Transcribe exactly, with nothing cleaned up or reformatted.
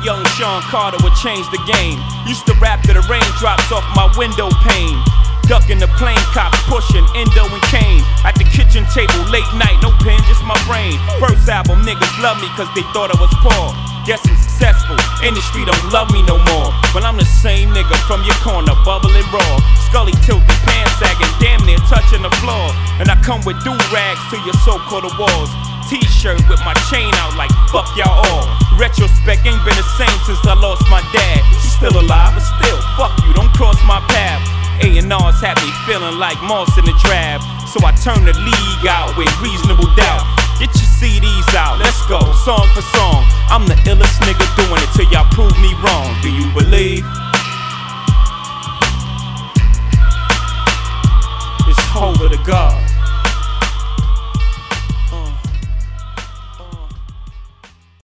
young Sean Carter would change the game. Used to rap to the raindrops off my window pane. Ducking the plane cops, pushing Endo and Kane. At the kitchen table, late night, no pen, just my brain. First album, niggas love me cause they thought I was poor. Guess I'm successful, industry don't love me no more. But I'm the same nigga from your corner, bubbling raw. Scully tilted, pants sagging, damn near touching the floor. And I come with do-rags to your so-called awards. T-shirt with my chain out like fuck y'all all. Retrospect ain't been the same since I lost my dad. He's still alive, but still, fuck you, don't cross my path. A and R's had me feeling like Moss in the draft. So I turned the league out with reasonable doubt. Get your C Ds out, let's go, song for song. I'm the illest nigga doing it till y'all prove me wrong. Do you believe? It's over to God.